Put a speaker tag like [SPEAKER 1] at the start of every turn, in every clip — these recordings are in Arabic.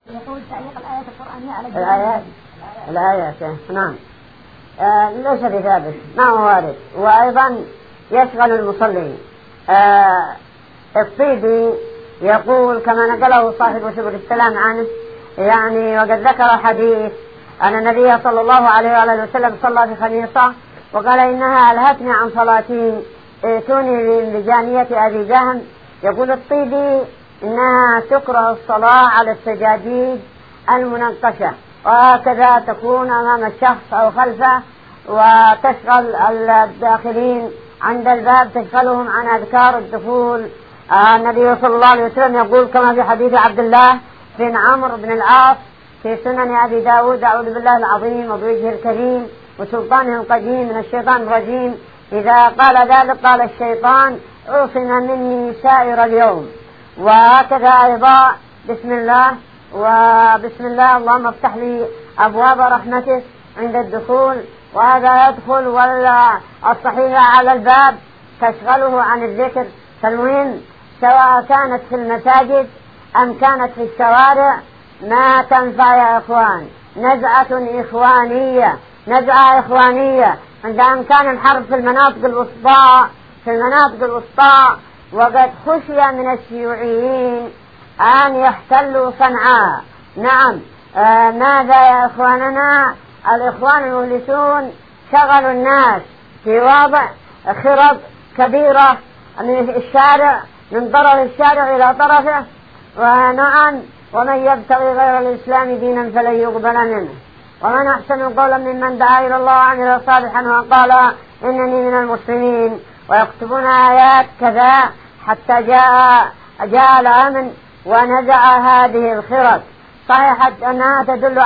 [SPEAKER 1] يقول تعليق الآيات القرآنية على
[SPEAKER 2] الآيات نعم. ليس بثابت، ما هو وارد، وأيضا يشغل المصلين. الطيبي يقول كما نقله صاحب سبل السلام عنه، يعني وقد ذكر حديث أن النبي صلى الله عليه وآله وسلم صلى في خميصة وقال إنها ألهتني عن صلاتين ائتوني بجانية أبي جهم. يقول الطيبي إنها تكره الصلاة على السجاجيد المنقشة، وهكذا تكون أمام الشخص أو خلفه، وتشغل الداخلين عند الباب، تشغلهم عن أذكار الدخول. النبي صلى الله عليه وسلم يقول كما في حديث عبد الله بن عمرو بن العاص في سنن أبي داود: أعوذ بالله العظيم وبوجهه الكريم وسلطانه القديم من الشيطان الرجيم، إذا قال ذلك قال الشيطان: عصم مني سائر اليوم. وهكذا أيضا بسم الله وبسم الله اللهم افتح لي أبواب رحمتك عند الدخول، وهذا يدخل والصحيفة على الباب تشغله عن الذكر. فالمهم سواء كانت في المساجد أم كانت في الشوارع ما تنفع يا إخوان. نزعة إخوانية عند أن كان الحرب في المناطق الوسطى، وقد خشي من الشيوعيين أن يحتلوا صنعاء. نعم. ماذا يا إخواننا؟ الإخوان المفلسون شغلوا الناس في وضع خرب كبيرة من الشارع، من طرف الشارع إلى طرفه. ونعم، ومن يبتغي غير الإسلام دينا فلن يقبل منه، ومن أحسن قولا ممن دعا إلى الله وعمل صالحا وقال إنني من المسلمين. ويكتبون آيات كذا حتى جاء الأمن ونزع هذه الخرب. صحيح أنها تدل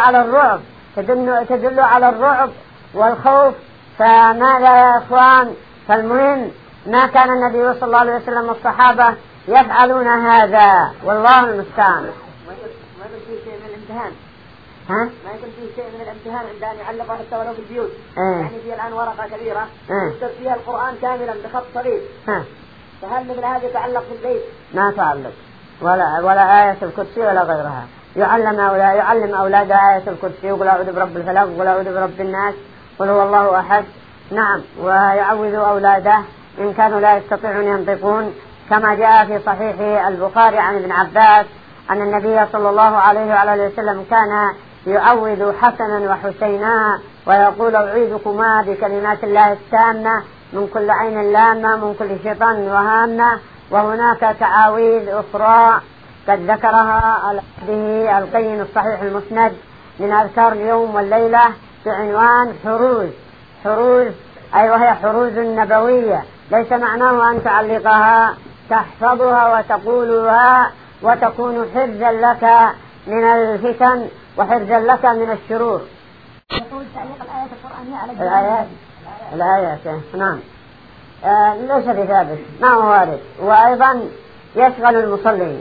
[SPEAKER 2] على الرعب والخوف. فماذا يا إخوان؟ فالمهم ما كان النبي صلى الله عليه وسلم والصحابة يفعلون هذا، والله المستعان.
[SPEAKER 1] ما يكون فيه شيء من الامتهان.
[SPEAKER 2] ما
[SPEAKER 1] يكون فيه شيء من الامتهان عند أن يعلقوا حتى ولو في البيوت.
[SPEAKER 2] يعني
[SPEAKER 1] في الآن ورقة كبيرة يكتب فيها القرآن كاملا بخط صغير. فهل مثل هذا يتعلق في البيت؟
[SPEAKER 2] ما تعلق ولا آية الكرسي ولا غيرها. يعلم أولاد آية الكرسي، يقول أعوذ برب الفلق، يقول أعوذ برب الناس، قل هو الله أحد. نعم. ويعوذ أولاده إن كانوا لا يستطيعون ينطقون، كما جاء في صحيح البخاري عن ابن عباس أن النبي صلى الله عليه وعلى وسلم كان يعوذ حسنا وحسينا ويقول: أعيذكما بكلمات الله التامة من كل عين لامة من كل شيطان وهامة. وهناك تعاويذ أخرى قد ذكرها به القيم الصحيح المسند من أذكار اليوم والليلة بعنوان حروز، أي وهي حروز نبوية، ليس معناه أن تعلقها، تحفظها وتقولها وتكون حرزا لك من الفتن وحرزا لك من الشرور.
[SPEAKER 1] يقول تعليق الآيات القرآنية على
[SPEAKER 2] الآيات نعم. ليس بثابت، ما هو وارد، وأيضا يشغل المصلين.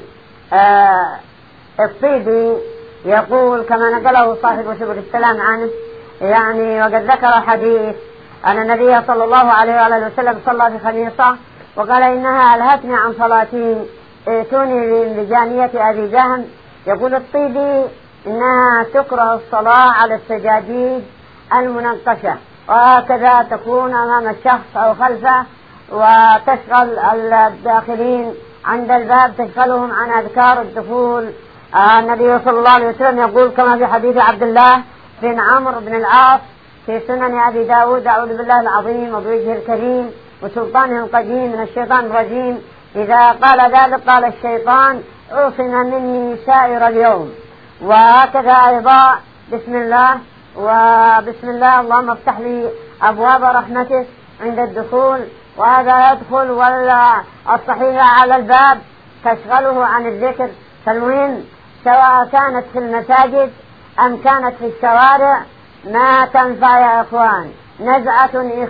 [SPEAKER 2] الطيبي يقول كما نقله صاحب سبل السلام عنه، يعني وقد ذكر حديث أن النبي صلى الله عليه وآله وسلم صلى في خميصة وقال إنها ألهتني عن صلاتين ائتوني بجانية أبي جهم. يقول الطيبي إنها تكره الصلاة على السجاجيد المنقشة، وهكذا تكون أمام الشخص أو خلفه، وتشغل الداخلين عند الباب، تشغلهم عن أذكار الدخول. النبي صلى الله عليه وسلم يقول كما في حديث عبد الله بن عمرو بن العاص في سنن أبي داود: أعوذ بالله العظيم وبوجهه الكريم وسلطانه القديم من الشيطان الرجيم، إذا قال ذلك قال الشيطان: عصم مني سائر اليوم. وهكذا أيضا بسم الله وبسم الله اللهم افتح لي أبواب رحمتك عند الدخول، وهذا يدخل والصحيفة على الباب تشغله عن الذكر. فالمهم سواء كانت في المساجد أم كانت في الشوارع ما تنفع يا إخوان. نزعة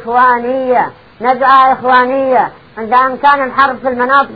[SPEAKER 2] إخوانية عند أن كان الحرب في المناطق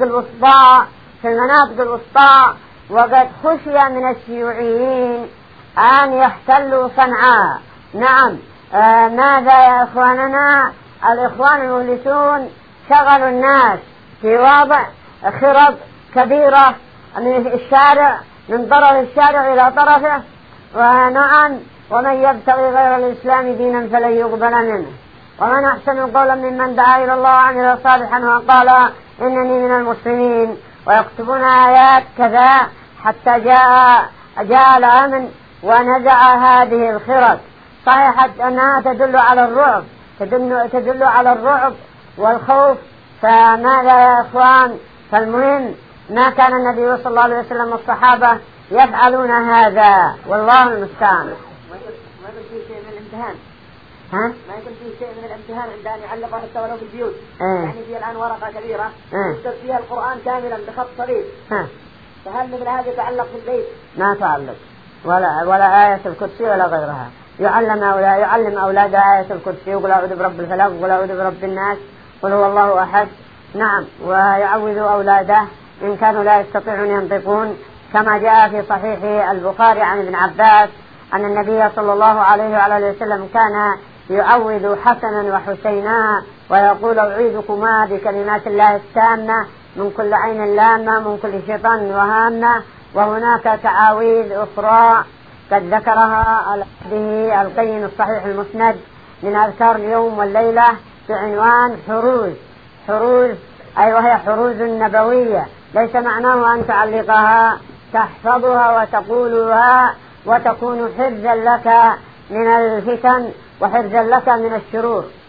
[SPEAKER 2] الوسطى، وقد خشي من الشيوعيين أن يحتلوا صنعاء. نعم. ماذا يا إخواننا؟ الإخوان المفلسون شغلوا الناس في وضع خرب كبيرة من الشارع، من طرف الشارع إلى طرفه، ونعم ومن يبتغي غير الإسلام دينا فلن يقبل منه، ومن أحسن قولا ممن دعا إلى الله وعمل صالحا وقال إنني من المسلمين. ويكتبون آيات كذا حتى جاء الأمن ونزع هذه الخرق. صحيح أنها تدل على الرعب، تدل على الرعب والخوف. فماذا يا إخوان؟ فالمهم ما كان النبي صلى الله عليه وسلم والصحابة يفعلون هذا، والله المستعان.
[SPEAKER 1] ما يكون فيه شيء من الامتهان.
[SPEAKER 2] ها؟
[SPEAKER 1] ما يكون فيه شيء من الامتهان عند أن يعلقها حتى ولو في البيوت.
[SPEAKER 2] يعني
[SPEAKER 1] في الآن ورقة كبيرة يكتب فيها القرآن كاملا بخط صغير. فهل مثل هذا يتعلق في البيت؟
[SPEAKER 2] ما تعلق، ولا آية الكرسي ولا غيرها. يعلم أولاد آية الكرسي، يقول أعوذ برب الفلق، يقول أعوذ برب الناس، قل هو الله أحد. نعم، ويعوذ أولاده إن كانوا لا يستطيعون ينطقون، كما جاء في صحيح البخاري عن ابن عباس أن النبي صلى الله عليه وعلى وسلم كان يعوذ حسنا وحسينا ويقول أعيذكما بكلمات الله التامة من كل عين لامة من كل شيطان وهامة. وهناك تعاويذ أخرى قد ذكرها به القيم الصحيح المسند من أذكار اليوم والليلة بعنوان حروز، أي وهي حروز نبوية، ليس معناه أن تعلقها، تحفظها وتقولها وتكون حرزا لك من الفتن وحرزا لك من الشرور.